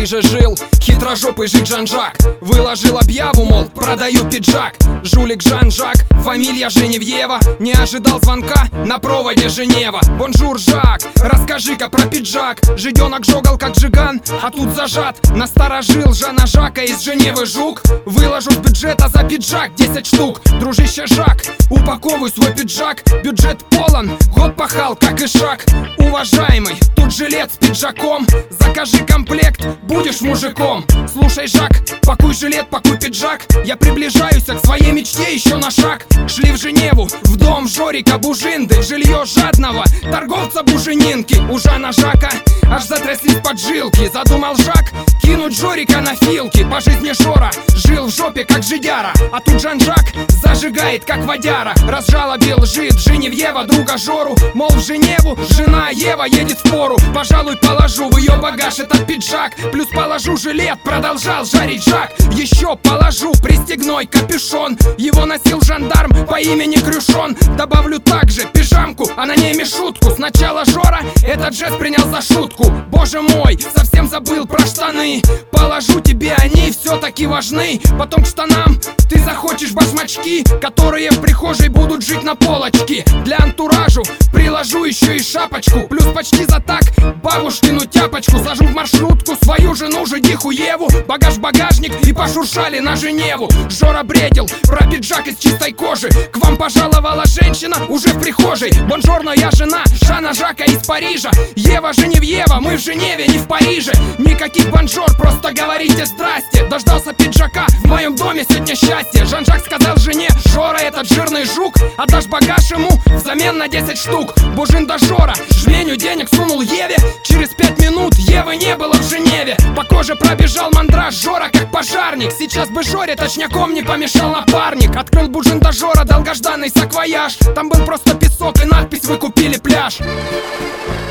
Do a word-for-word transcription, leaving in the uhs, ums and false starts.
Париже жил хитрожопый жид Жан-Жак. Выложил объяву, мол, продаю пиджак. Жулик Жан-Жак, фамилия Женевьева. Не ожидал звонка, на проводе Женева. Бонжур, Жак, расскажи-ка про пиджак. Жиденок жогал как жиган, а тут зажат. Насторожил Жана Жака из Женевы жук. Выложу с бюджета за пиджак десять штук. Дружище Жак, упаковывай свой пиджак. Бюджет полон, год пахал, как и шаг. Уважаемый, тут жилет с пиджаком. Закажи комплект, будешь мужиком. Слушай, Жак, пакуй жилет, пакуй пиджак. Я приближаюсь к своей мечте еще на шаг. Шли в Женеву, в дом Жорика Бужинды. Жилье жадного торговца буженинки. У Жана Жака аж затряслись поджилки. Задумал Жак кинуть Жорика на филки. По жизни Жора жил в жопе как жидяра, а тут Жан-Жак зажигает как водяра. Разжалобил жид Женевьева друга Жору, мол, в Женеву жена Ева едет в пору. Пожалуй, положу в ее багаж этот пиджак, плюс положу жилет, продолжал жарить Жак. Еще положу пристегной капюшон, его носил жандарм по имени Крюшон. Добавлю также пижамку, а на ней мишутку. Сначала Жора этот жест принял за шутку. Боже мой, совсем забыл про штаны. Положу тебе, они все-таки важны. Потом к штанам ты захочешь башмачки, которые в прихожей будут жить на полочке. Для антуражу приложу еще и шапочку, плюс почти за так бабушкину тяпочку. Сажу в маршрутку свою жену жидиху Еву. Багаж в багажник и пошуршали на Женеву. Жора бредил про пиджак из чистой кожи. К вам пожаловала женщина уже в прихожей. Бонжорно, я жена Жана Жака из Парижа. Ева Женевьева, мы в Женеве, не в Париже. Никаких бонжор, просто говорите здрасте. Дождался пиджака, в моем доме сегодня счастье. Жан-Жак сказал жене: Жора, этот жирный жук, отдашь багаж ему взамен на десять штук. Бужинда Жора жменю денег сунул Еве. Через пять минут Евы не было в Женеве. По коже пробежал мандраж Жора как пожарник. Сейчас бы Жоре точняком не помешал напарник. Открыл Бужинда Жора долгожданный саквояж. Там был просто песок и надпись: вы купили пляж.